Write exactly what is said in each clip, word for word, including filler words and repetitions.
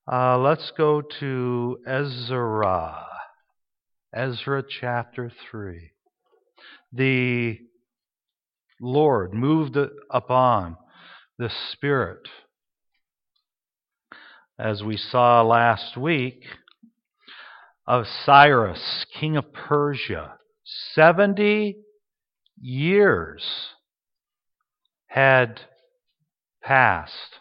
Uh, let's go to Ezra. Ezra chapter three. The Lord moved upon the Spirit, as we saw last week, of Cyrus, king of Persia. Seventy years had passed.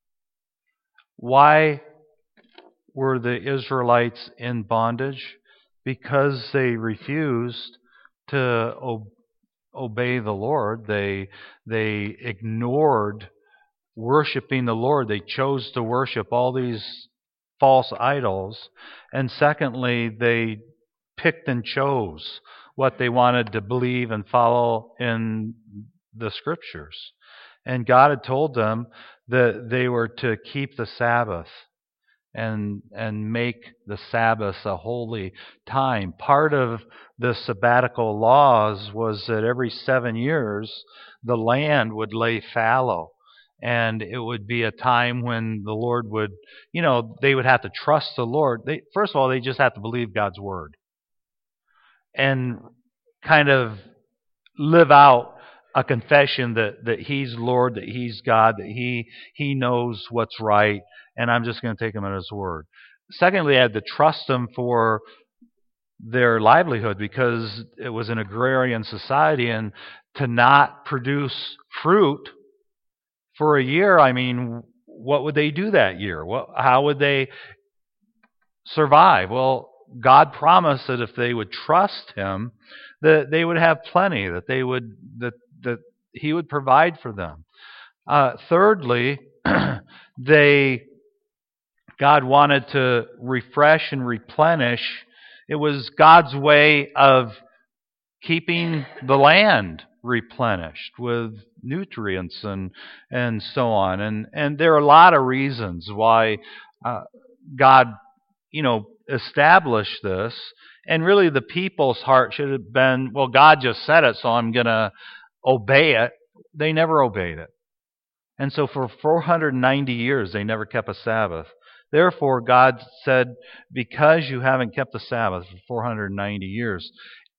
Why were the Israelites in bondage? Because they refused to o- obey the Lord. They, they ignored worshiping the Lord. They chose to worship all these false idols. And secondly, they picked and chose what they wanted to believe and follow in the Scriptures. And God had told them that they were to keep the Sabbath and and make the Sabbath a holy time. Part of the sabbatical laws was that every seven years the land would lay fallow. And it would be a time when the Lord would, you know, they would have to trust the Lord. They, first of all, they just have to believe God's word and kind of live out a confession that, that He's Lord, that He's God, that He He knows what's right, and I'm just going to take Him at His word. Secondly, they had to trust Him for their livelihood because it was an agrarian society, and to not produce fruit for a year, I mean, what would they do that year? What, how would they survive? Well, God promised that if they would trust Him, that they would have plenty, that they would that that He would provide for them. Uh, thirdly, they God wanted to refresh and replenish. It was God's way of keeping the land replenished with nutrients and and so on. And and there are a lot of reasons why uh, God, you know, established this. And really the people's heart should have been, well, God just said it, so I'm going to obey it. They never obeyed it. And so for four hundred ninety years, they never kept a Sabbath. Therefore, God said, because you haven't kept the Sabbath for four hundred ninety years,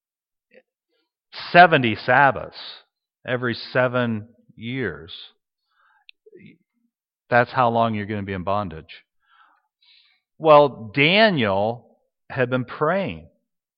seventy Sabbaths every seven years, that's how long you're going to be in bondage. Well, Daniel had been praying.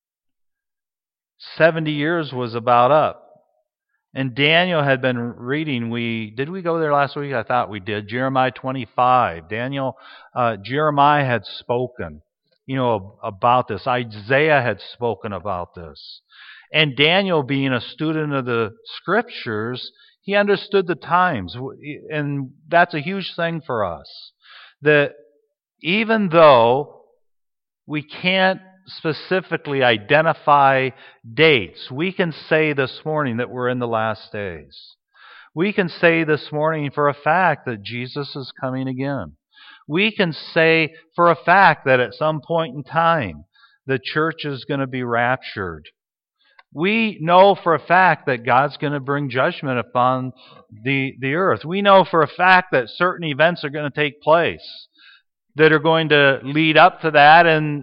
seventy years was about up. And Daniel had been reading, we did we go there last week? I thought we did. Jeremiah twenty-five. Daniel, uh, Jeremiah had spoken, you know, about this. Isaiah had spoken about this. And Daniel, being a student of the Scriptures, he understood the times. And that's a huge thing for us. That even though we can't specifically identify dates, we can say this morning that we're in the last days. We can say this morning for a fact that Jesus is coming again. We can say for a fact that at some point in time the church is going to be raptured. We know for a fact that God's going to bring judgment upon the, the earth. We know for a fact that certain events are going to take place that are going to lead up to that, and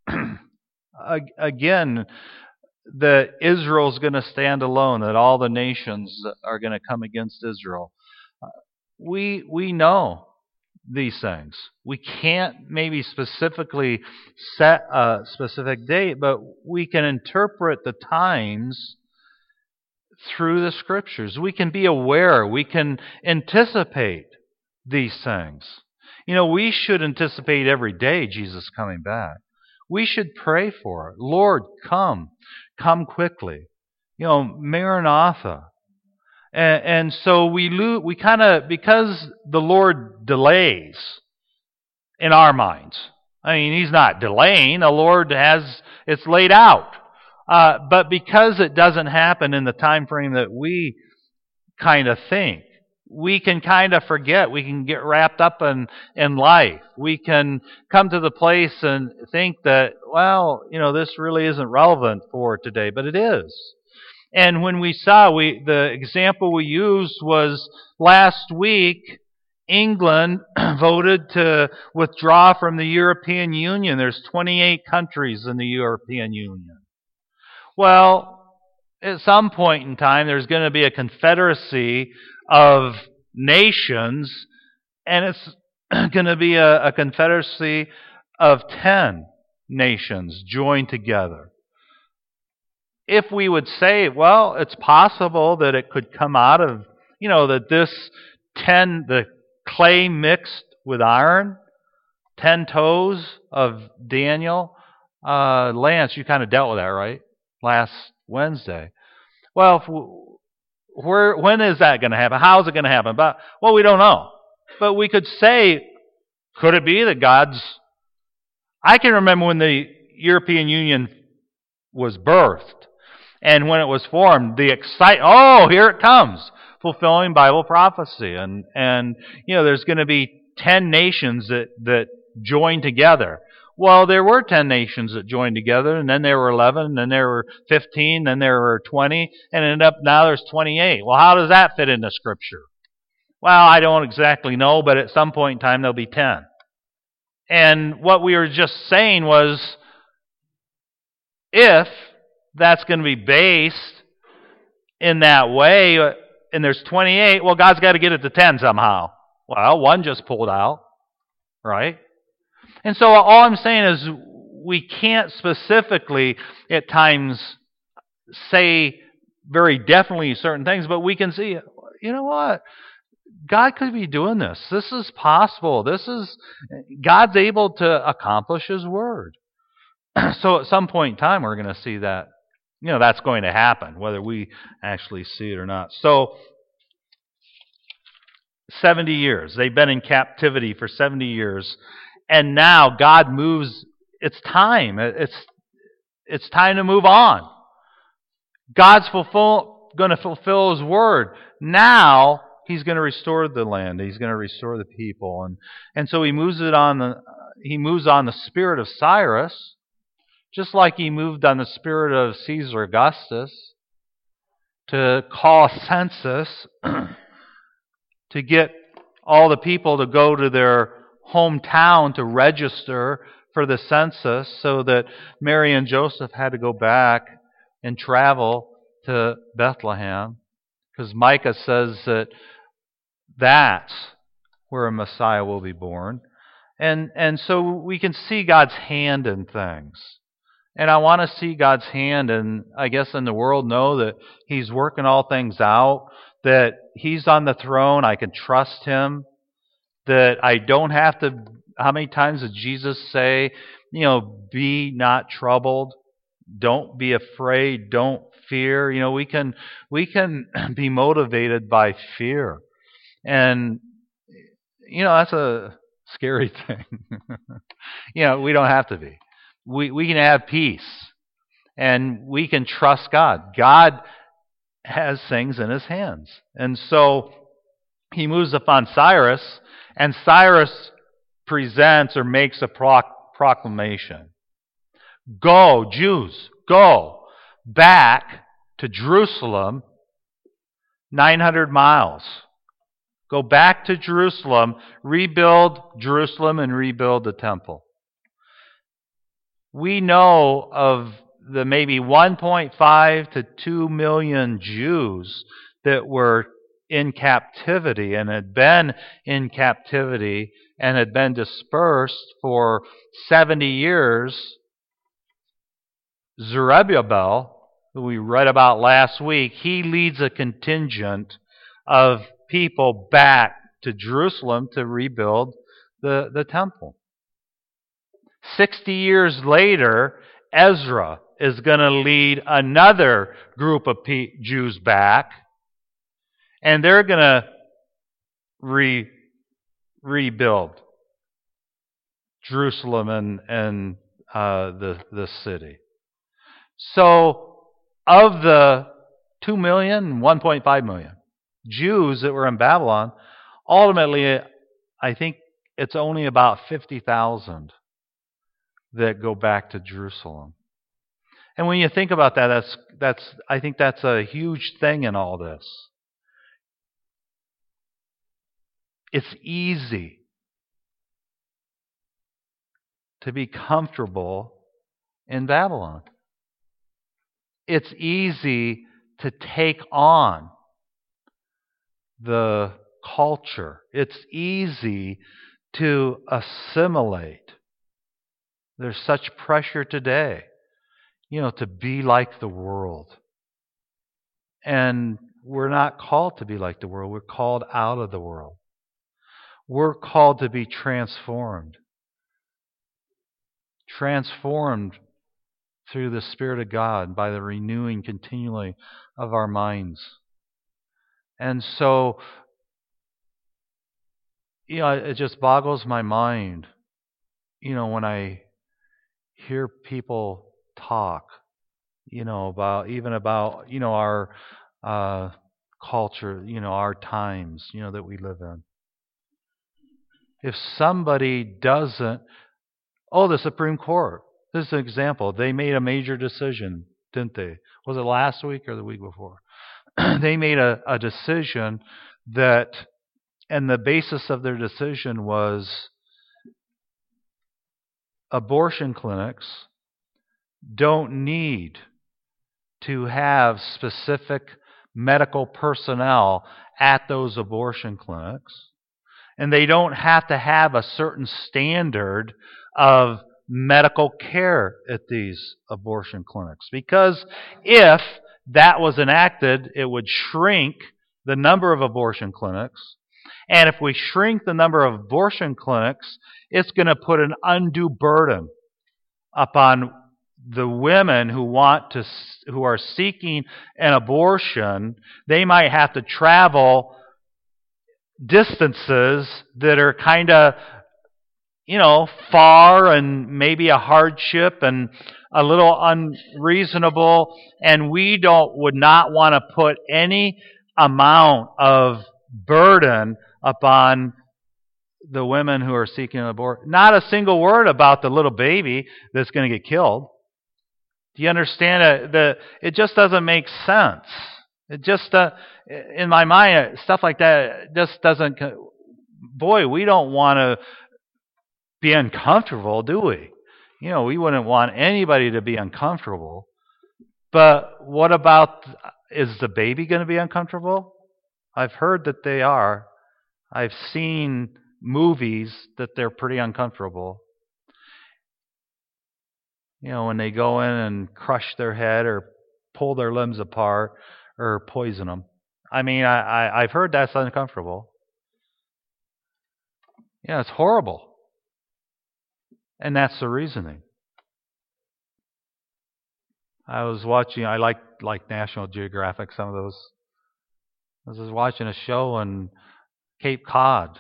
again, that Israel's going to stand alone, that all the nations are going to come against Israel. We we know these things. We can't maybe specifically set a specific date, but we can interpret the times through the Scriptures. We can be aware. We can anticipate these things. You know, we should anticipate every day Jesus coming back. We should pray for it. Lord, come. Come quickly. You know, Maranatha. And, and so we lo- we kind of, because the Lord delays in our minds. I mean, He's not delaying. The Lord has, it's laid out. Uh, but because it doesn't happen in the time frame that we kind of think, we can kind of forget. We can get wrapped up in, in life. We can come to the place and think that, well, you know, this really isn't relevant for today, but it is. And when we saw, we the example we used was last week, England voted to withdraw from the European Union. There's twenty-eight countries in the European Union. Well, at some point in time, there's going to be a confederacy of nations, and it's going to be a, a confederacy of ten nations joined together. If we would say, well, it's possible that it could come out of, you know, that this ten, the clay mixed with iron, ten toes of Daniel. Uh, Lance, you kind of dealt with that, right? Last Wednesday. Well, if we, where, when is that going to happen? How is it going to happen? But, well, we don't know. But we could say, could it be that God's... I can remember when the European Union was birthed, and when it was formed, the excite, oh, here it comes, fulfilling Bible prophecy. And, and you know, there's going to be ten nations that, that join together. Well, there were ten nations that joined together, and then there were eleven, and then there were fifteen, then there were twenty, and ended up now there's twenty-eight. Well, how does that fit into Scripture? Well, I don't exactly know, but at some point in time there'll be ten. And what we were just saying was, if that's going to be based in that way, and there's twenty-eight, well, God's got to get it to ten somehow. Well, one just pulled out, right? And so all I'm saying is we can't specifically at times say very definitely certain things, but we can see, you know what? God could be doing this. This is possible. This is, God's able to accomplish His Word. So at some point in time, we're going to see that, you know, that's going to happen, whether we actually see it or not. So, seventy years. They've been in captivity for seventy years. And now God moves, it's time. It's, it's time to move on. God's fulfill, going to fulfill His Word. Now, He's going to restore the land. He's going to restore the people. And, and so He moves it on the, He moves on the spirit of Cyrus, just like He moved on the spirit of Caesar Augustus, to call a census, to get all the people to go to their hometown to register for the census, so that Mary and Joseph had to go back and travel to Bethlehem, because Micah says that that's where a Messiah will be born. And, and so we can see God's hand in things. And I want to see God's hand, and I guess in the world know that He's working all things out, that He's on the throne, I can trust Him, that I don't have to, how many times did Jesus say, you know, be not troubled, don't be afraid, don't fear. You know, we can we can be motivated by fear. And, you know, that's a scary thing. You know, we don't have to be. We, we can have peace, and we can trust God. God has things in His hands. And so He moves upon Cyrus, and Cyrus presents or makes a proc- proclamation. Go, Jews, go back to Jerusalem, nine hundred miles. Go back to Jerusalem, rebuild Jerusalem, and rebuild the temple. We know of the maybe one point five to two million Jews that were in captivity and had been in captivity and had been dispersed for seventy years. Zerubbabel, who we read about last week, he leads a contingent of people back to Jerusalem to rebuild the, the temple. Sixty years later, Ezra is going to lead another group of Jews back, and they're going to re, rebuild Jerusalem and, and uh, the, the city. So, of the two million, one point five million Jews that were in Babylon, ultimately, I think it's only about fifty thousand that go back to Jerusalem. And when you think about that, that's that's I think that's a huge thing in all this. It's easy to be comfortable in Babylon. It's easy to take on the culture. It's easy to assimilate. There's such pressure today, you know, to be like the world. And we're not called to be like the world. We're called out of the world. We're called to be transformed. Transformed through the Spirit of God by the renewing continually of our minds. And so, you know, it just boggles my mind, you know, when I hear people talk, you know, about even about, you know, our uh, culture, you know, our times, you know, that we live in. If somebody doesn't, oh, the Supreme Court, this is an example. They made a major decision, didn't they? Was it last week or the week before? They made a, a decision that, and the basis of their decision was abortion clinics don't need to have specific medical personnel at those abortion clinics. And they don't have to have a certain standard of medical care at these abortion clinics. Because if that was enacted, it would shrink the number of abortion clinics. And if we shrink the number of abortion clinics, it's going to put an undue burden upon the women who want to, who are seeking an abortion. They might have to travel distances that are kind of, you know, far and maybe a hardship and a little unreasonable, and we don't would not want to put any amount of burden upon the women who are seeking an abortion. Not a single word about the little baby that's going to get killed. Do you understand it? The, it just doesn't make sense. It just, uh, in my mind, stuff like that just doesn't. Boy, we don't want to be uncomfortable, do we? You know, we wouldn't want anybody to be uncomfortable. But what about, is the baby going to be uncomfortable? I've heard that they are. I've seen movies that they're pretty uncomfortable. You know, when they go in and crush their head or pull their limbs apart or poison them. I mean, I, I, I've heard that's uncomfortable. Yeah, it's horrible. And that's the reasoning. I was watching, I like like National Geographic, some of those. I was watching a show on Cape Cod.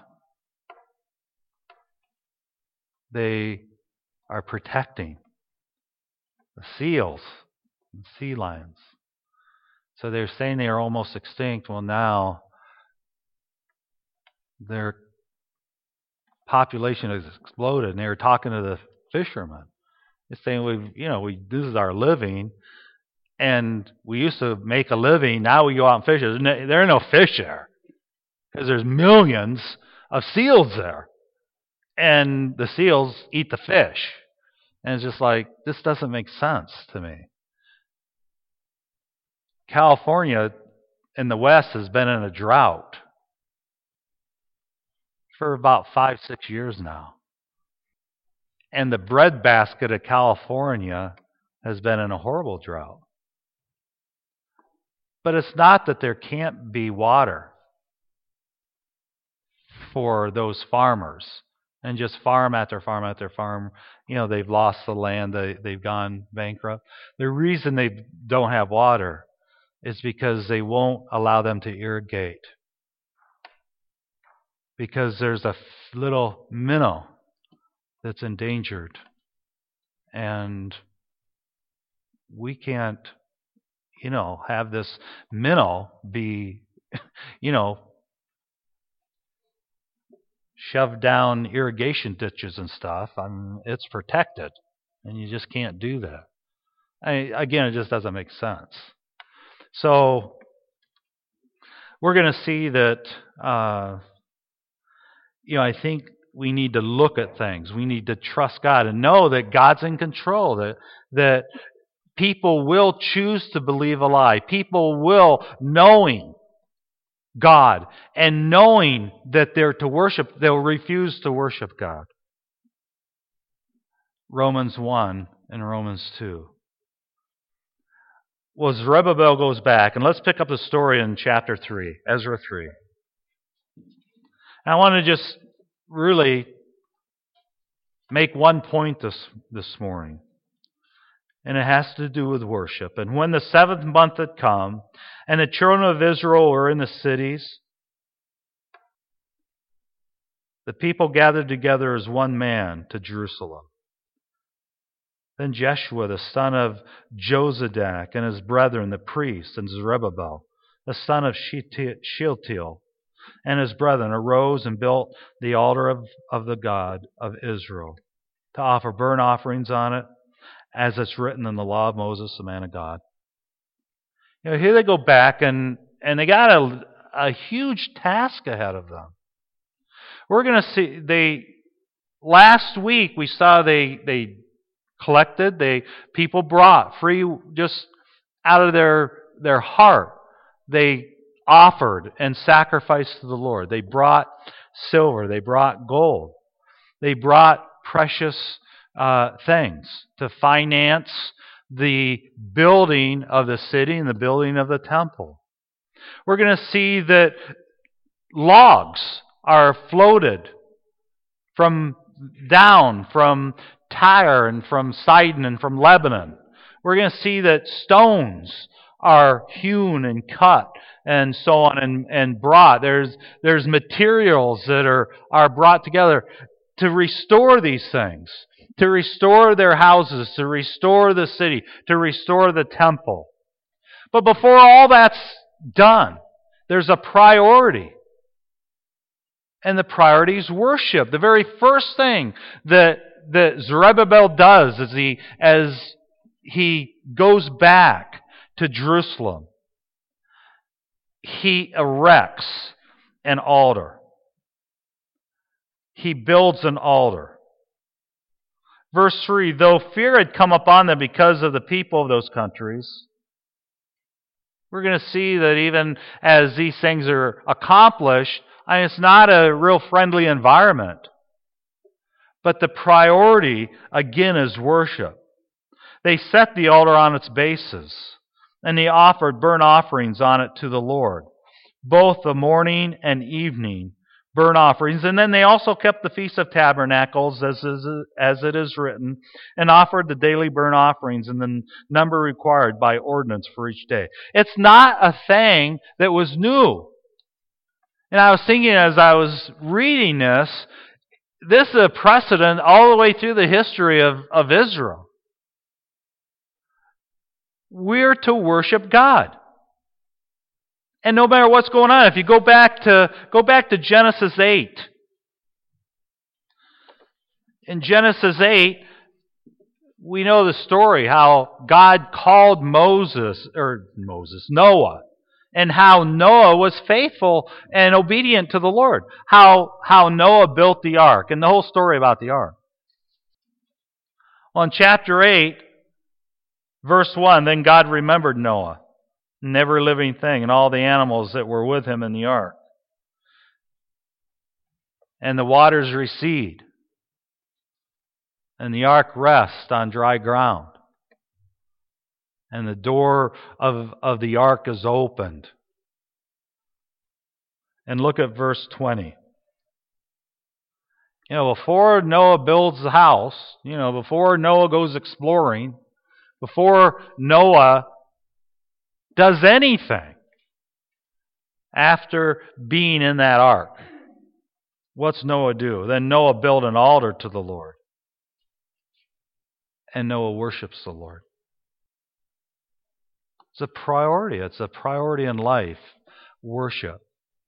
They are protecting the seals and sea lions. So they're saying they are almost extinct. Well, now their population has exploded, and they were talking to the fishermen. They're saying, "We, you know, we this is our living, and we used to make a living. Now we go out and fish. There are no fish there because there's millions of seals there, and the seals eat the fish." And it's just like, this doesn't make sense to me. California in the West has been in a drought for about five, six years now. And the breadbasket of California has been in a horrible drought. But it's not that there can't be water for those farmers and just farm after farm after farm. You know, they've lost the land, they, they've gone bankrupt. The reason they don't have water is because they won't allow them to irrigate. Because there's a little minnow that's endangered. And we can't, you know, have this minnow be, you know, shoved down irrigation ditches and stuff. I mean, it's protected, and you just can't do that. I, again, it just doesn't make sense. So we're going to see that uh, you know, I think we need to look at things. We need to trust God and know that God's in control, that, that people will choose to believe a lie. People will, knowing God and knowing that they're to worship, they'll refuse to worship God. Romans one and Romans two. Well, Zerubbabel goes back, and let's pick up the story in chapter three, Ezra three. And I want to just really make one point this, this morning. And it has to do with worship. And when the seventh month had come, and the children of Israel were in the cities, the people gathered together as one man to Jerusalem. Then Jeshua, the son of Jozadak, and his brethren, the priests, and Zerubbabel, the son of Shealtiel, and his brethren, arose and built the altar of, of the God of Israel, to offer burnt offerings on it, as it's written in the law of Moses, the man of God. You know, here they go back, and, and they got a, a huge task ahead of them. We're going to see, they, last week we saw they, they collected, they, people brought free, just out of their, their heart, they offered and sacrificed to the Lord. They brought silver, they brought gold, they brought precious uh, things to finance the building of the city and the building of the temple. We're going to see that logs are floated from down from Tyre and from Sidon and from Lebanon. We're going to see that stones are hewn and cut and so on and, and brought. There's, there's materials that are, are brought together to restore these things, to restore their houses, to restore the city, to restore the temple. But before all that's done, there's a priority. And the priority is worship. The very first thing that, that Zerubbabel does as he, as he goes back to Jerusalem, he erects an altar. He builds an altar. Verse three, though fear had come upon them because of the people of those countries, we're going to see that even as these things are accomplished, I mean, it's not a real friendly environment. But the priority, again, is worship. They set the altar on its bases, and they offered burnt offerings on it to the Lord, both the morning and evening burnt offerings. And then they also kept the Feast of Tabernacles, as is, as it is written, and offered the daily burnt offerings in the number required by ordinance for each day. It's not a thing that was new. And I was thinking as I was reading this, this is a precedent all the way through the history of, of Israel. We're to worship God. And no matter what's going on, if you go back to go back to Genesis eight. In Genesis eight, we know the story how God called Moses or Moses, Noah. And how Noah was faithful and obedient to the Lord. How, how Noah built the ark. And the whole story about the ark. Well, in chapter eight, verse one, then God remembered Noah, and every living thing, and all the animals that were with him in the ark. And the waters recede. And the ark rests on dry ground. And the door of, of the ark is opened. And look at verse twenty. You know, before Noah builds the house, you know, before Noah goes exploring, before Noah does anything after being in that ark, what's Noah do? Then Noah built an altar to the Lord. And Noah worships the Lord. It's a priority. It's a priority in life. Worship.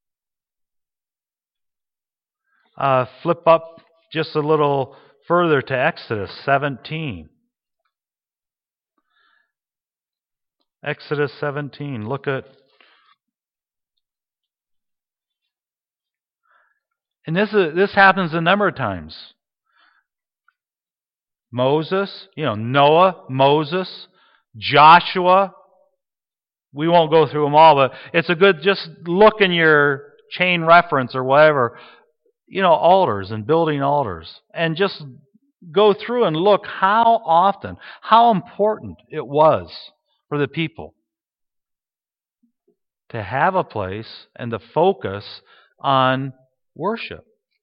Uh, flip up just a little further to Exodus seventeen. Exodus seventeen. Look at And this is, this happens a number of times. Moses, you know, Noah, Moses, Joshua. We won't go through them all, but it's a good, just look in your chain reference or whatever, you know, altars and building altars. And just go through and look how often, how important it was for the people to have a place and to focus on worship.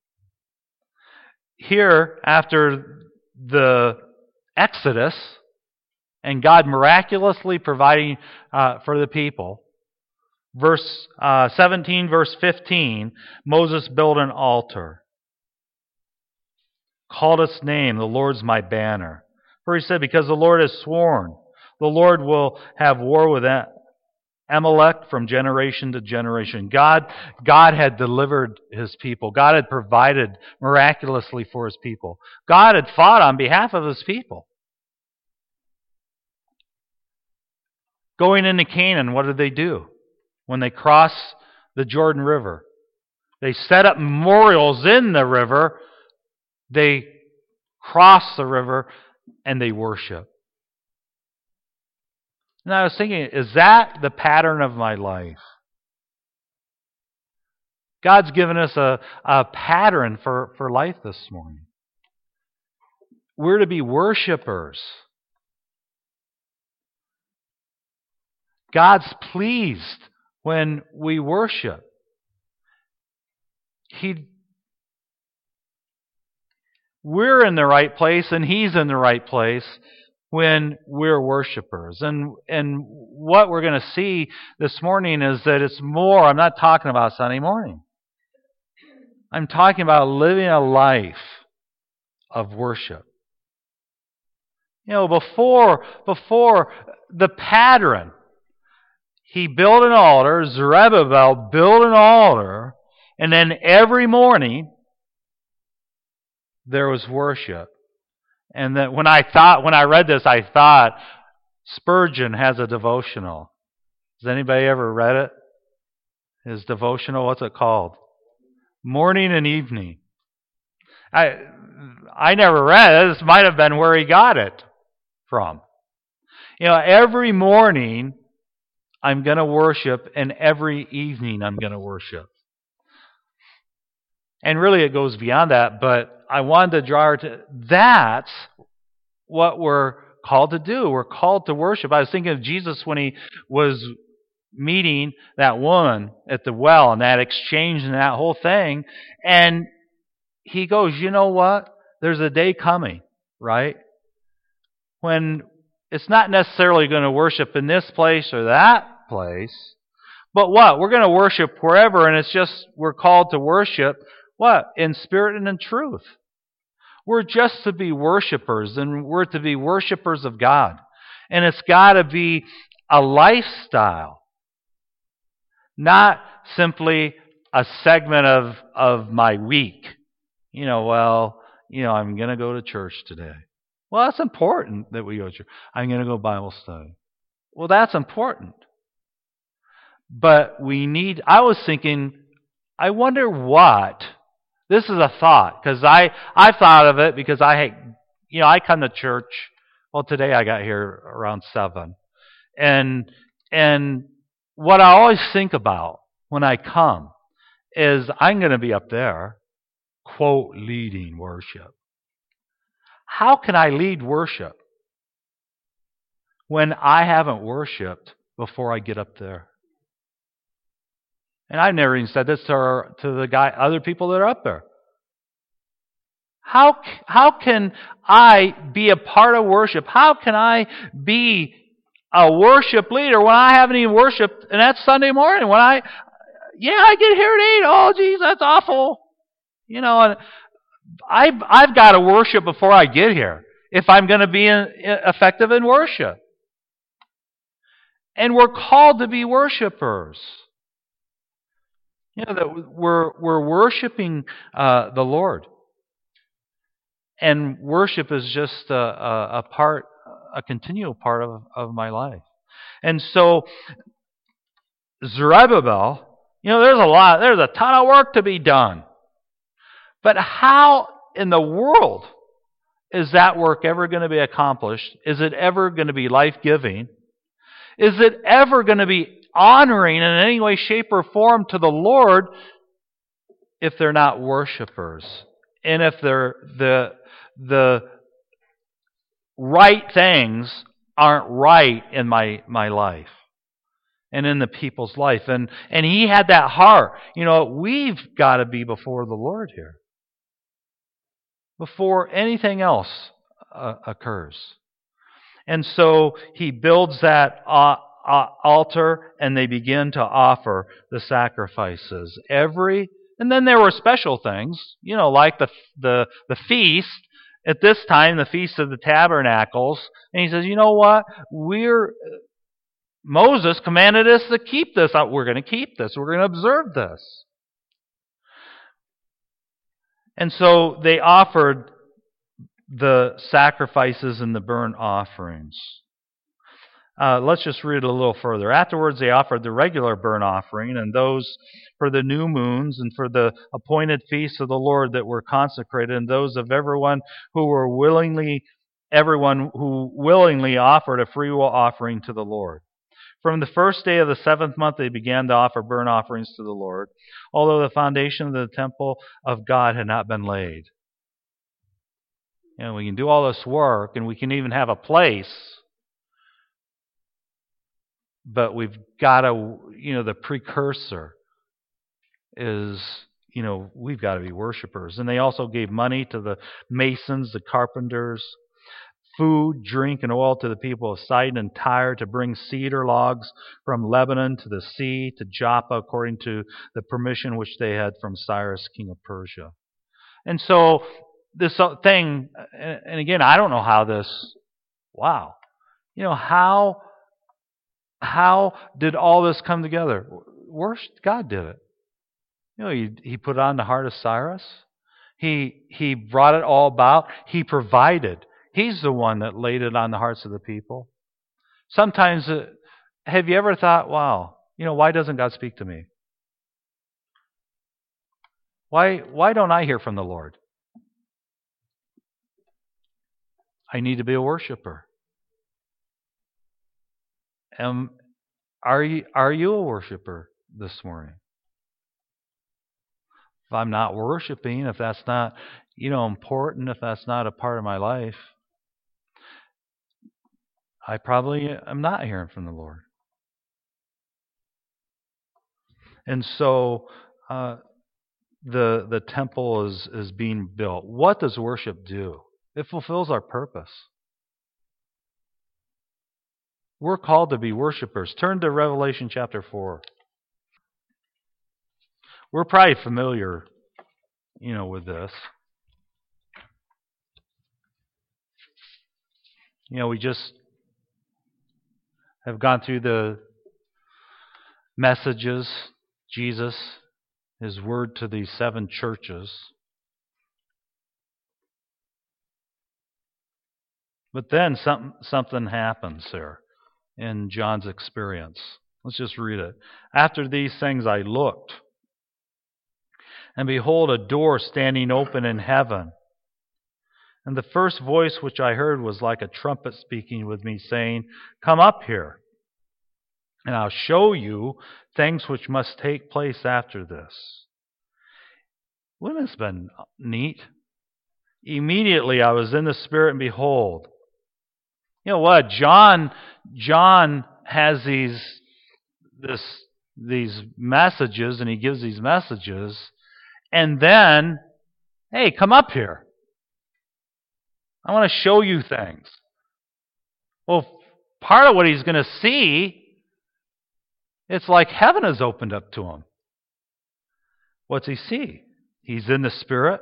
Here, after the Exodus, and God miraculously providing uh, for the people, verse uh, seventeen, verse fifteen, Moses built an altar, called its name, the Lord's my banner. For he said, because the Lord has sworn, the Lord will have war with Amalek from generation to generation. God, God had delivered His people. God had provided miraculously for His people. God had fought on behalf of His people. Going into Canaan, what did they do? When they crossed the Jordan River, they set up memorials in the river. They crossed the river and they worship. And I was thinking, is that the pattern of my life? God's given us a, a pattern for, for life this morning. We're to be worshipers. God's pleased when we worship. He, we're in the right place and He's in the right place when we're worshipers. And, and what we're going to see this morning is that it's more, I'm not talking about Sunday morning. I'm talking about living a life of worship. You know, before, before the pattern, he built an altar, Zerubbabel built an altar, and then every morning there was worship. And that when I thought, when I read this, I thought Spurgeon has a devotional. Has anybody ever read it? His devotional, what's it called? Morning and Evening. I I never read it. This might have been where he got it from. You know, every morning I'm going to worship, and every evening I'm going to worship. And really it goes beyond that, but I wanted to draw her to, that's what we're called to do. We're called to worship. I was thinking of Jesus when He was meeting that woman at the well and that exchange and that whole thing. And He goes, you know what? There's a day coming, right? When it's not necessarily going to worship in this place or that place, but what? We're going to worship wherever, and it's just we're called to worship, what? In spirit and in truth. We're just to be worshipers, and we're to be worshipers of God. And it's got to be a lifestyle, not simply a segment of, of my week. You know, well, you know, I'm going to go to church today. Well, that's important that we go to church. I'm going to go Bible study. Well, that's important. But we need, I was thinking, I wonder what, this is a thought, because I, I thought of it because I, you know, I come to church, well, today I got here around seven. And, and what I always think about when I come is I'm going to be up there, quote, leading worship. How can I lead worship when I haven't worshiped before I get up there? And I've never even said this to, our, to the guy, other people that are up there. How, how can I be a part of worship? How can I be a worship leader when I haven't even worshiped? And that's Sunday morning. When I, yeah, I get here at eight. Oh, geez, that's awful. You know, and I've, I've got to worship before I get here if I'm going to be in, effective in worship. And we're called to be worshipers. You know, that we're, we're worshiping uh, the Lord. And worship is just a, a, a part, a continual part of, of my life. And so, Zerubbabel, you know, there's a lot, there's a ton of work to be done. But how in the world is that work ever going to be accomplished? Is it ever going to be life-giving? Is it ever going to be honoring in any way, shape, or form to the Lord if they're not worshipers? And if they're the the right things aren't right in my, my life and in the people's life. And, and he had that heart. You know, we've got to be before the Lord here, before anything else uh, occurs. And so he builds that uh, uh, altar, and they begin to offer the sacrifices. Every and then there were special things, you know, like the the the feast. At this time, the Feast of the Tabernacles, and he says, you know what? We're Moses commanded us to keep this. We're going to keep this. We're going to observe this. And so they offered the sacrifices and the burnt offerings. Uh, let's just read a little further. Afterwards, they offered the regular burnt offering and those for the new moons and for the appointed feasts of the Lord that were consecrated, and those of everyone who were willingly, everyone who willingly offered a free will offering to the Lord. From the first day of the seventh month, they began to offer burnt offerings to the Lord, although the foundation of the temple of God had not been laid. You know, we can do all this work, and we can even have a place, but we've got to, you know, the precursor is, you know, we've got to be worshipers. And they also gave money to the masons, the carpenters, food, drink, and oil to the people of Sidon and Tyre, to bring cedar logs from Lebanon to the sea, to Joppa, according to the permission which they had from Cyrus, king of Persia. And so this thing, and again, I don't know how this, wow, you know, how how did all this come together? Worst, God did it. You know, he, he put it on the heart of Cyrus. He he brought it all about. He provided. He's the one that laid it on the hearts of the people. Sometimes, uh, have you ever thought, wow, you know, why doesn't God speak to me? Why why don't I hear from the Lord? I need to be a worshiper. Um, are you are you a worshiper this morning? If I'm not worshiping, if that's not, you know, important, if that's not a part of my life, I probably am not hearing from the Lord. And so uh, the the temple is is being built. What does worship do? It fulfills our purpose. We're called to be worshipers. Turn to Revelation chapter four. We're probably familiar, you know, with this. You know, we just have gone through the messages, Jesus, His word to these seven churches. But then something, something happens there in John's experience. Let's just read it. After these things I looked, and behold, a door standing open in heaven. And the first voice which I heard was like a trumpet speaking with me, saying, "Come up here, and I'll show you things which must take place after this." Wouldn't this have been neat? Immediately I was in the Spirit, and behold, you know what? John, John has these this these messages, and he gives these messages, and then, hey, come up here. I want to show you things. Well, part of what he's going to see, it's like heaven has opened up to him. What's he see? He's in the Spirit.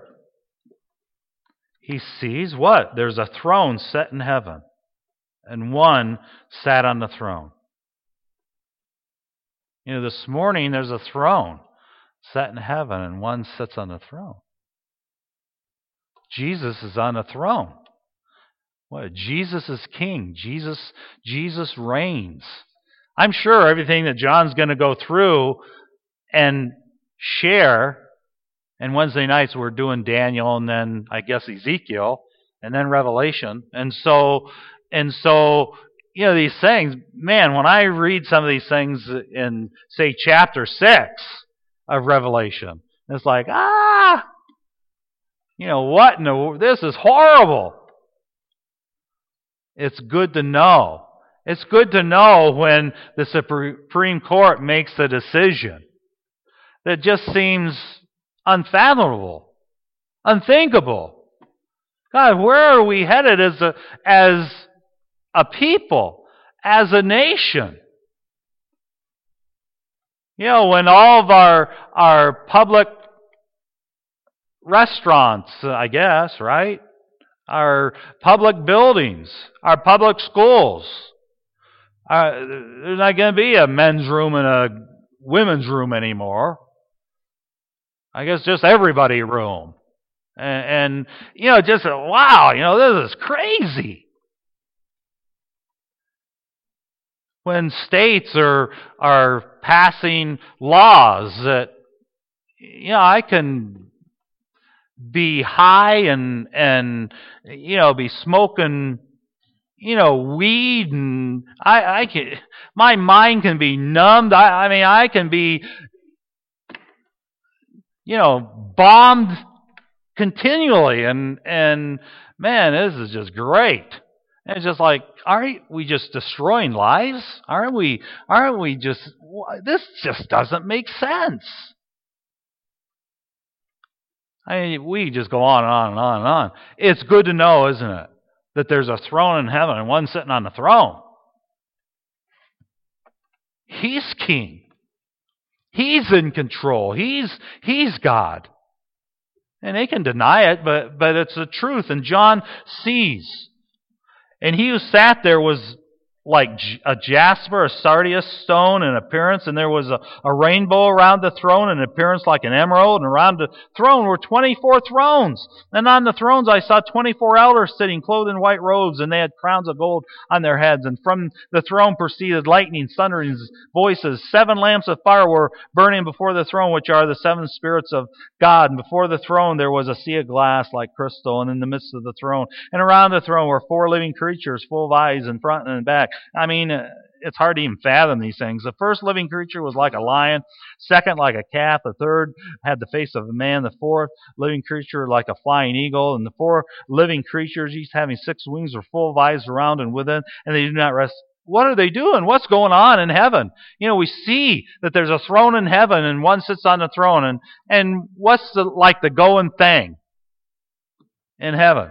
He sees what? There's a throne set in heaven, and one sat on the throne. You know, this morning there's a throne set in heaven, and one sits on the throne. Jesus is on the throne. What? Jesus is king. Jesus, Jesus reigns. I'm sure everything that John's going to go through and share And Wednesday nights we're doing Daniel, and then I guess Ezekiel, and then Revelation. And so, and so, you know, these things, man, when I read some of these things in, say, chapter six of Revelation, it's like, ah, you know, what in the, this is horrible. It's good to know. It's good to know when the Supreme Court makes a decision that just seems unfathomable, unthinkable. God, where are we headed as a, as a people, as a nation? You know, when all of our, our public restaurants, I guess, right? Our public buildings, our public schools, uh, there's not going to be a men's room and a women's room anymore. I guess just everybody room. And, and, you know, just, wow, you know, this is crazy. When states are are passing laws that, you know, I can be high and, and you know, be smoking, you know, weed, and I, I can, my mind can be numbed. I, I mean, I can be, you know, bombed continually, and and man, this is just great. And it's just like, aren't we just destroying lives? Aren't we? Aren't we just? This just doesn't make sense. I mean, we just go on and on and on and on. It's good to know, isn't it, that there's a throne in heaven and one sitting on the throne. He's king. He's in control. He's He's God. And they can deny it, but, but it's the truth. And John sees. And he who sat there was like a jasper, a sardius stone in appearance, and there was a, a rainbow around the throne, in appearance like an emerald, and around the throne were twenty-four thrones. And on the thrones I saw twenty-four elders sitting, clothed in white robes, and they had crowns of gold on their heads. And from the throne proceeded lightning, thunderings, voices. Seven lamps of fire were burning before the throne, which are the seven spirits of God. And before the throne there was a sea of glass like crystal, and in the midst of the throne and around the throne were four living creatures, full of eyes in front and in back. I mean, it's hard to even fathom these things. The first living creature was like a lion, second like a calf, the third had the face of a man, the fourth living creature like a flying eagle, and the four living creatures, each having six wings, were full of eyes around and within, and they do not rest. What are they doing? What's going on in heaven? You know, we see that there's a throne in heaven and one sits on the throne, and, and what's the, like the going thing in heaven?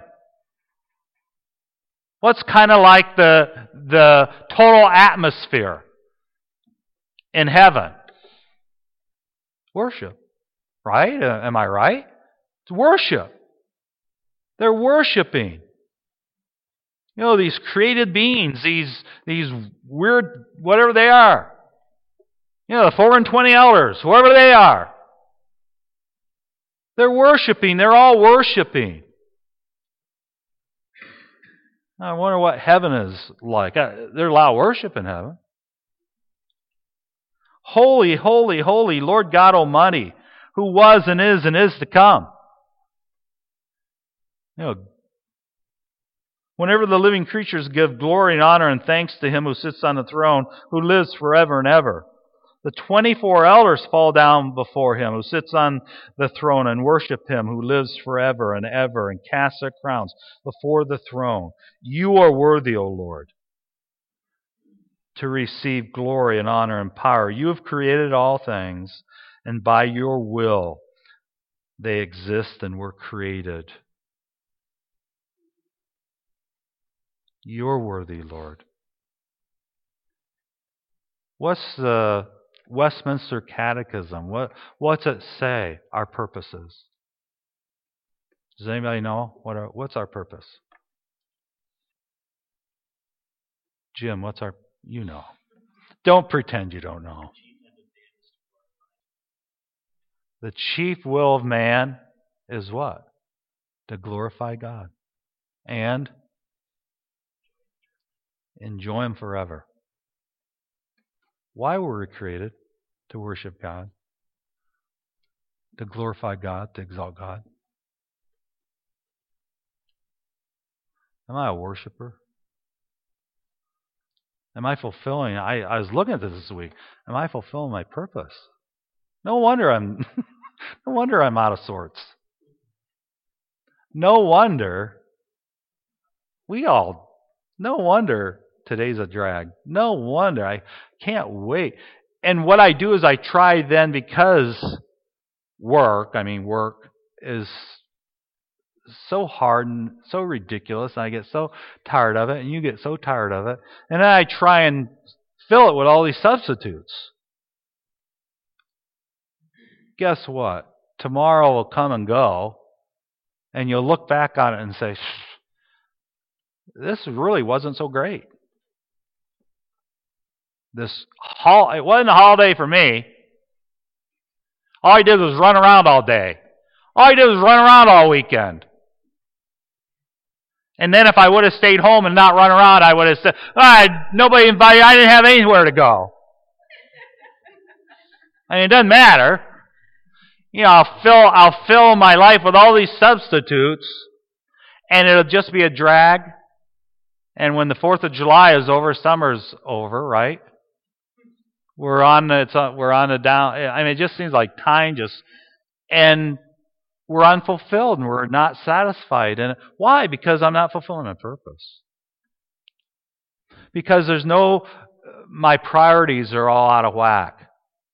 What's kind of like the the total atmosphere in heaven? Worship, right? Uh, am I right? It's worship. They're worshiping. You know, these created beings, these these weird, whatever they are. You know, the four and twenty elders, whoever they are. They're worshiping. They're all worshiping. I wonder what heaven is like. There's a lot of worship in heaven. Holy, holy, holy, Lord God Almighty, who was and is and is to come. You know, whenever the living creatures give glory and honor and thanks to Him who sits on the throne, who lives forever and ever, the twenty-four elders fall down before Him who sits on the throne and worship Him who lives forever and ever, and cast their crowns before the throne. You are worthy, O Lord, to receive glory and honor and power. You have created all things, and by your will they exist and were created. You're worthy, Lord. What's the Westminster Catechism? What what's it say? Our purposes. Does anybody know what our, what's our purpose? Jim, what's our? You know. Don't pretend you don't know. The chief will of man is what? To glorify God and enjoy Him forever. Why were we created? To worship God. to glorify God, to exalt God? Am I a worshiper? Am I fulfilling? I, I was looking at this this week. Am I fulfilling my purpose? No wonder I'm no wonder I'm out of sorts. No wonder we all no wonder today's a drag. No wonder. I can't wait. And what I do is I try then, because work, I mean work is so hard and so ridiculous, and I get so tired of it, and you get so tired of it, and then I try and fill it with all these substitutes. Guess what? Tomorrow will come and go, and you'll look back on it and say, this really wasn't so great. This hol- it wasn't a holiday for me. All I did was run around all day. All I did was run around all weekend. And then if I would have stayed home and not run around, I would have said, ah, nobody invited, I didn't have anywhere to go. I mean, it doesn't matter. You know, I'll fill, I'll fill my life with all these substitutes, and it'll just be a drag. And when the fourth of July is over, summer's over, right? We're on the, it's on, we're on the down, I mean, it just seems like time just, and we're unfulfilled and we're not satisfied. And why? Because I'm not fulfilling my purpose. Because there's no, my priorities are all out of whack.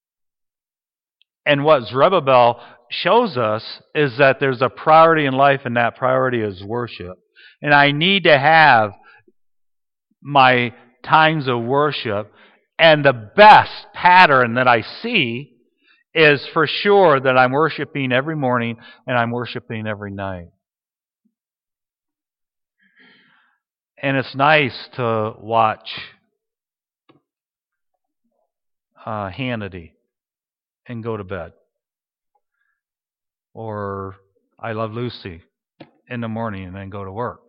And what Zerubbabel shows us is that there's a priority in life, and that priority is worship. And I need to have my times of worship. And the best pattern that I see is for sure that I'm worshiping every morning and I'm worshiping every night. And it's nice to watch uh, Hannity and go to bed. Or I Love Lucy in the morning and then go to work.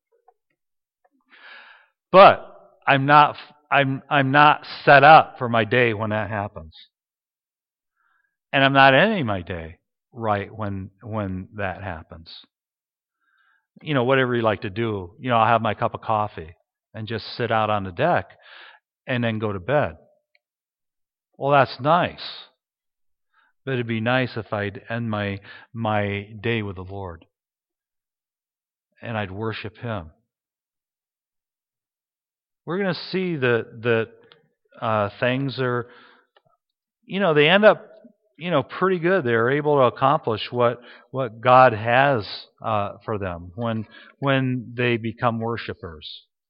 But I'm not I'm I'm not set up for my day when that happens. And I'm not ending my day right when when that happens. You know, whatever you like to do, you know, I'll have my cup of coffee and just sit out on the deck and then go to bed. Well, that's nice. But it'd be nice if I'd end my my day with the Lord. And I'd worship Him. We're going to see that that uh, things are, you know, they end up, you know, pretty good. They're able to accomplish what what God has uh, for them when when they become worshipers.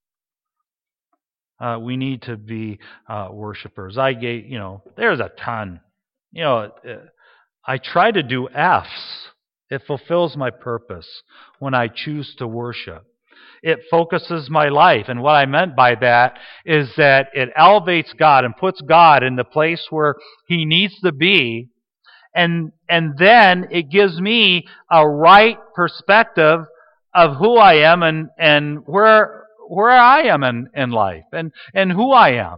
Uh, we need to be uh, worshipers. I gave, you know, there's a ton. You know, I try to do F's. It fulfills my purpose when I choose to worship. It focuses my life. And what I meant by that is that it elevates God and puts God in the place where He needs to be. And, and then it gives me a right perspective of who I am and, and where, where I am in, in life and, and who I am.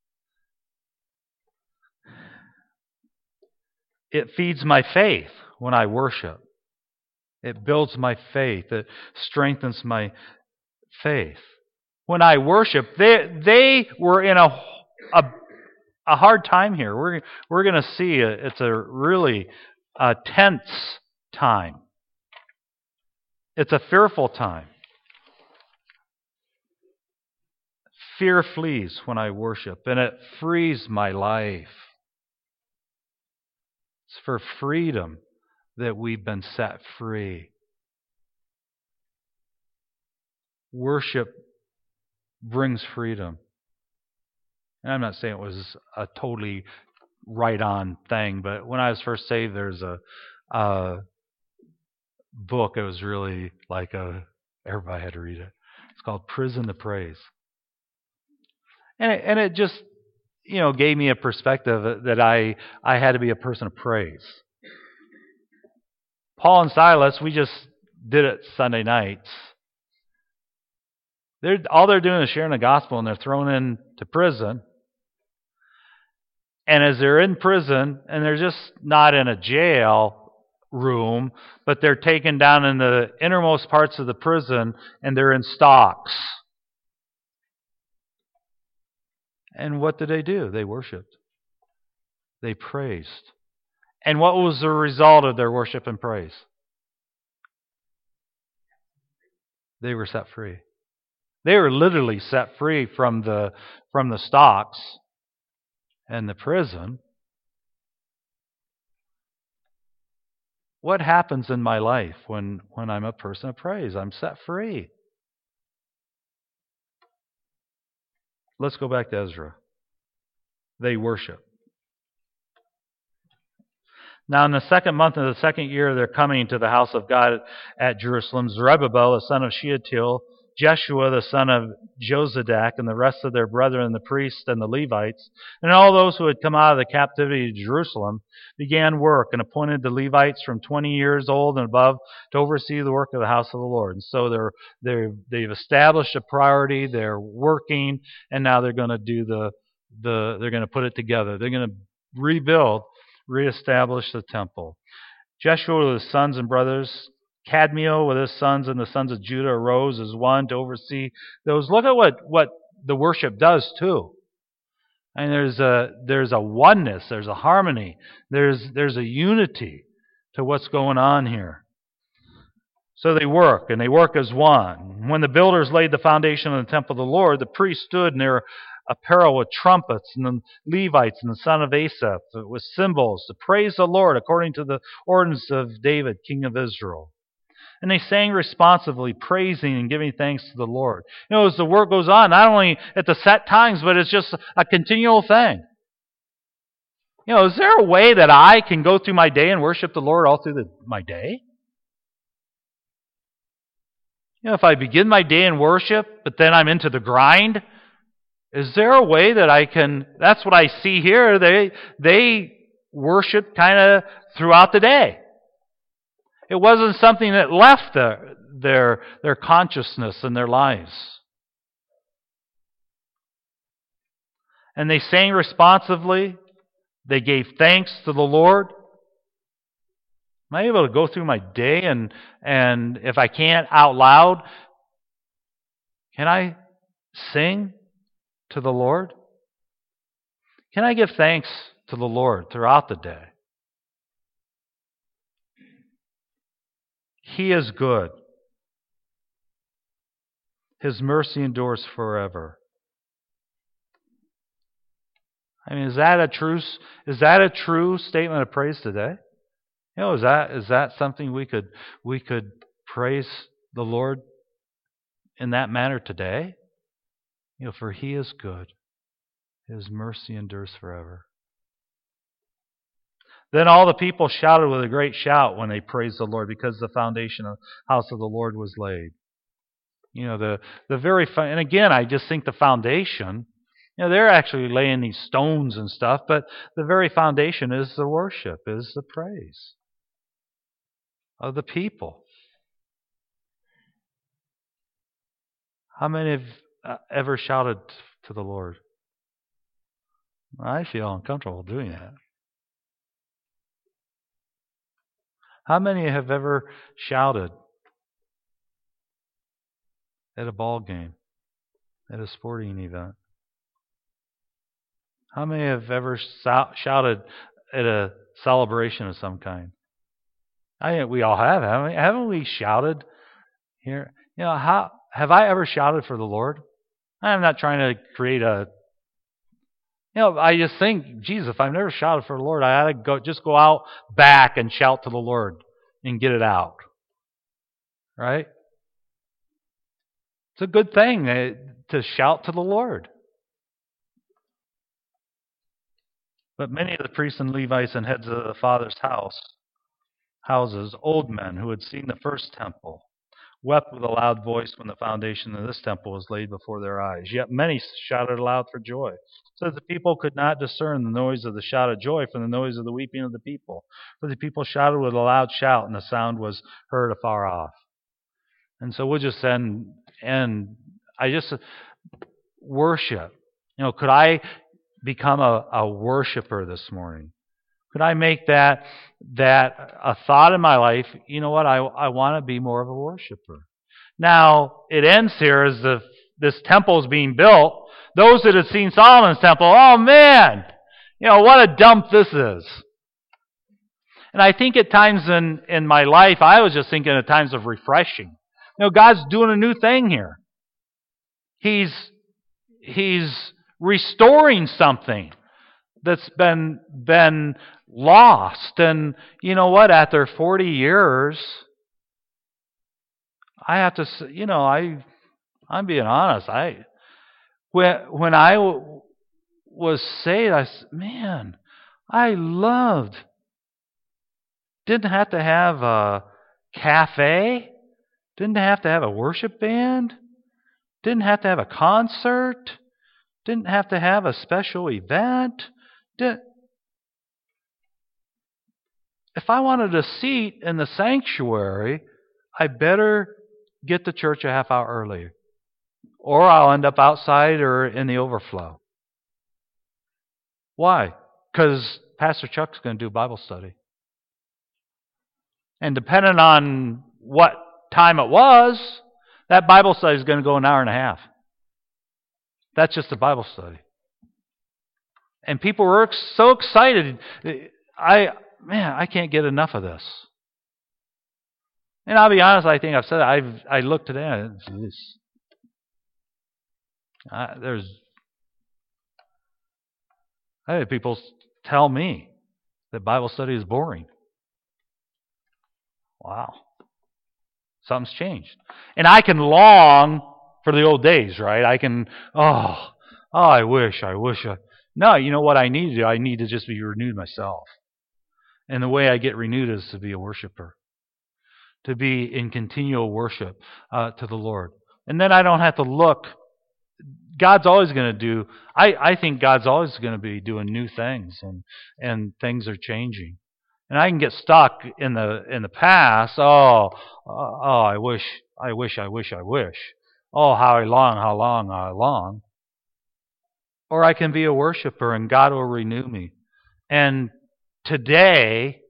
It feeds my faith when I worship. It builds my faith. It strengthens my faith. When I worship, they they were in a a, a hard time here. We're we're going to see a, it's a really uh, tense time. It's a fearful time. Fear flees when I worship, and it frees my life. It's for freedom that we've been set free. Worship brings freedom. And I'm not saying it was a totally right-on thing, but when I was first saved, there's a, a book. It was really like a, everybody had to read it. It's called Prison to Praise. And it, and it just, you know, gave me a perspective that I, I had to be a person of praise. Paul and Silas, we just did it Sunday nights. They're, all they're doing is sharing the gospel, and they're thrown into prison. And as they're in prison, and they're just not in a jail room, but they're taken down in the innermost parts of the prison and they're in stocks. And what did they do? They worshiped. They praised. And what was the result of their worship and praise? They were set free. They were literally set free from the from the stocks and the prison. What happens in my life when, when I'm a person of praise? I'm set free. Let's go back to Ezra. They worship. Now, in the second month of the second year of their coming to the house of God at Jerusalem, Zerubbabel, the son of Shealtiel, Jeshua, the son of Jozadak, and the rest of their brethren, the priests and the Levites, and all those who had come out of the captivity to Jerusalem, began work and appointed the Levites from twenty years old and above to oversee the work of the house of the Lord. And so they're, they're, they've established a priority, they're working, and now they're going to do the, the they're going to put it together. They're going to rebuild, reestablish the temple. Jeshua with his sons and brothers, Kadmiel with his sons and the sons of Judah arose as one to oversee those. Look at what, what the worship does too. And there's a there's a oneness, there's a harmony, there's there's a unity to what's going on here. So they work, and they work as one. When the builders laid the foundation of the temple of the Lord, the priests stood in their apparel with trumpets, and the Levites and the son of Asaph with cymbals to praise the Lord according to the ordinance of David, king of Israel. And they sang responsively, praising and giving thanks to the Lord. You know, as the work goes on, not only at the set times, but it's just a continual thing. You know, is there a way that I can go through my day and worship the Lord all through the, my day? You know, if I begin my day in worship, but then I'm into the grind, is there a way that I can, that's what I see here, they they worship kind of throughout the day. It wasn't something that left their, their, their consciousness and their lives. And they sang responsively. They gave thanks to the Lord. Am I able to go through my day and, and if I can't out loud, can I sing to the Lord? Can I give thanks to the Lord throughout the day? He is good. His mercy endures forever. I mean, is that a true is that a true statement of praise today? You know, is that is that something we could we could praise the Lord in that manner today? You know, for He is good. His mercy endures forever. Then all the people shouted with a great shout when they praised the Lord, because the foundation of the house of the Lord was laid. You know, the, the very, and again, I just think the foundation, you know, they're actually laying these stones and stuff, but the very foundation is the worship, is the praise of the people. How many have ever shouted to the Lord? I feel uncomfortable doing that. How many have ever shouted at a ball game, at a sporting event? How many have ever shouted at a celebration of some kind? I think we all have, haven't we? Haven't we shouted here? You know, how have I ever shouted for the Lord? I'm not trying to create a, you know, I just think, geez, if I've never shouted for the Lord, I ought to go, just go out back and shout to the Lord and get it out. Right? It's a good thing to shout to the Lord. But many of the priests and Levites and heads of the Father's house, houses, old men who had seen the first temple, wept with a loud voice when the foundation of this temple was laid before their eyes. Yet many shouted aloud for joy, so that the people could not discern the noise of the shout of joy from the noise of the weeping of the people. For the people shouted with a loud shout, and the sound was heard afar off. And so we'll just end, end I just, worship. You know, could I become a, a worshiper this morning? Could I make that that a thought in my life? You know what? I I want to be more of a worshiper. Now it ends here as the this temple is being built. Those that had seen Solomon's temple, oh man, you know what a dump this is. And I think at times in in my life, I was just thinking at times of refreshing. You know, God's doing a new thing here. He's He's restoring something that's been been lost. And you know what? After forty years, I have to, you know, I, I'm being honest. I, when when I w- was saved, I said, man, I loved. Didn't have to have a cafe. Didn't have to have a worship band. Didn't have to have a concert. Didn't have to have a special event. Did, if I wanted a seat in the sanctuary, I better get to church a half hour early, or I'll end up outside or in the overflow. Why? Because Pastor Chuck's going to do Bible study. And depending on what time it was, that Bible study is going to go an hour and a half. That's just a Bible study. And people were so excited. I, man, I can't get enough of this. And I'll be honest, I think I've said it. I've, I looked today and geez, I, there's, I had people tell me that Bible study is boring. Wow. Something's changed. And I can long for the old days, right? I can, oh, oh, I wish, I wish. I, no, you know what I need to do? I need to just be renewed myself. And the way I get renewed is to be a worshiper, to be in continual worship uh, to the Lord. And then I don't have to look. God's always going to do, I, I think God's always going to be doing new things, and, and things are changing. And I can get stuck in the in the past. Oh, oh, oh, I wish, I wish, I wish, I wish. Oh, how long, how long, how long. Or I can be a worshiper, and God will renew me. And today,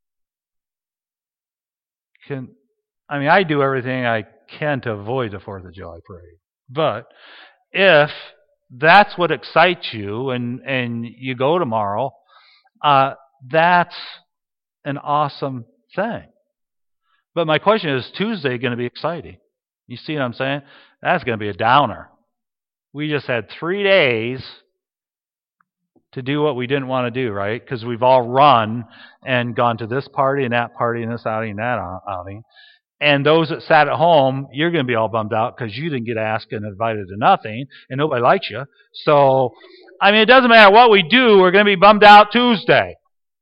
can I mean, I do everything I can to avoid the fourth of July parade. But if that's what excites you, and, and you go tomorrow, uh, that's an awesome thing. But my question is, Tuesday going to be exciting? You see what I'm saying? That's going to be a downer. We just had three days to do what we didn't want to do, right? Because we've all run and gone to this party and that party and this outing and that outing. And those that sat at home, you're going to be all bummed out because you didn't get asked and invited to nothing, and nobody likes you. So, I mean, it doesn't matter what we do, we're going to be bummed out Tuesday.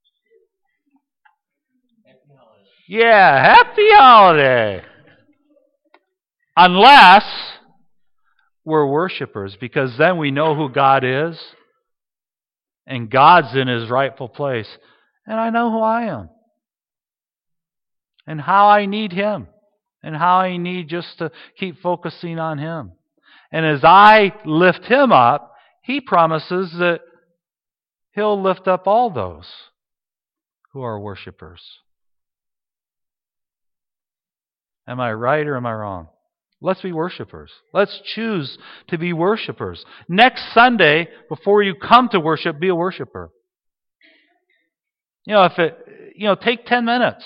Yeah, happy holiday. Unless we're worshipers, because then we know who God is, and God's in His rightful place. And I know who I am, and how I need Him, and how I need just to keep focusing on Him. And as I lift Him up, He promises that He'll lift up all those who are worshipers. Am I right or am I wrong? Let's be worshipers. Let's choose to be worshipers. Next Sunday, before you come to worship, be a worshiper. You know, if it, you know, take ten minutes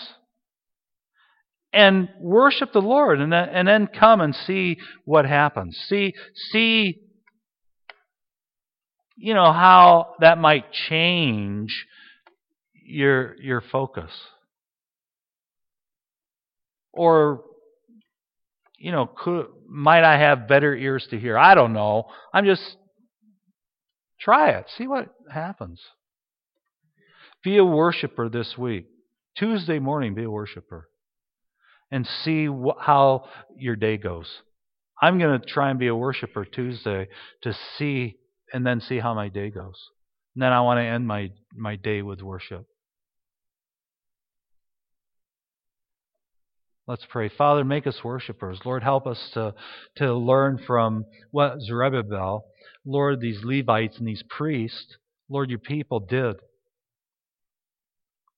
and worship the Lord, and then, and then come and see what happens. See, see, you know, how that might change your your focus. Or, you know, could, might I have better ears to hear? I don't know. I'm just, try it. See what happens. Be a worshiper this week. Tuesday morning, be a worshiper. And see wh- how your day goes. I'm going to try and be a worshiper Tuesday to see, and then see how my day goes. And then I want to end my, my day with worship. Let's pray. Father, make us worshipers. Lord, help us to, to learn from what Zerubbabel, Lord, these Levites and these priests, Lord, your people did.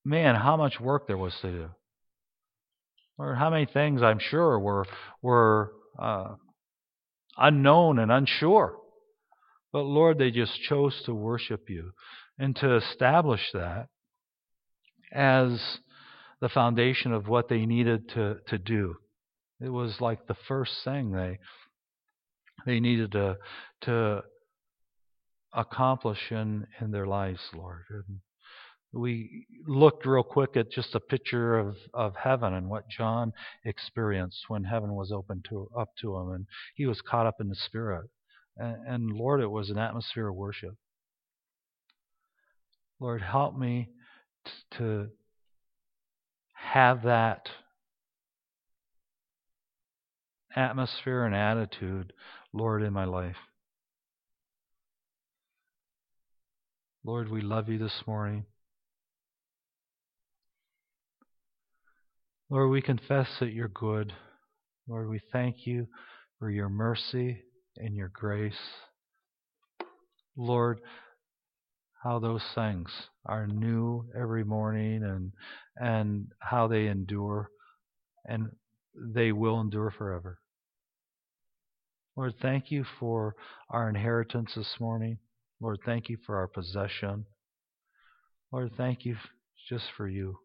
man, how much work there was to do. Lord, how many things I'm sure were were uh, unknown and unsure. But Lord, they just chose to worship you and to establish that as the foundation of what they needed to, to do. It was like the first thing they they needed to to accomplish in, in their lives, Lord. And we looked real quick at just a picture of, of heaven and what John experienced when heaven was open to up to him, and he was caught up in the Spirit. And, and Lord, it was an atmosphere of worship. Lord, help me t- to have that atmosphere and attitude, Lord, in my life. Lord, we love you this morning. Lord, we confess that you're good. Lord, we thank you for your mercy and your grace. Lord, how those things are new every morning, and and how they endure, and they will endure forever. Lord, thank you for our inheritance this morning. Lord, thank you for our possession. Lord, thank you just for you.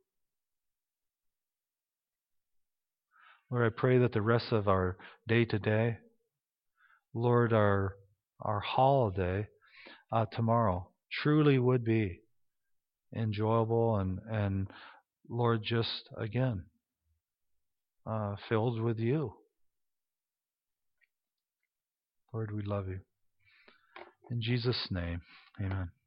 Lord, I pray that the rest of our day today, Lord, our our holiday uh, tomorrow truly would be enjoyable and, and Lord, just again, uh, filled with you. Lord, we love you. In Jesus' name, amen.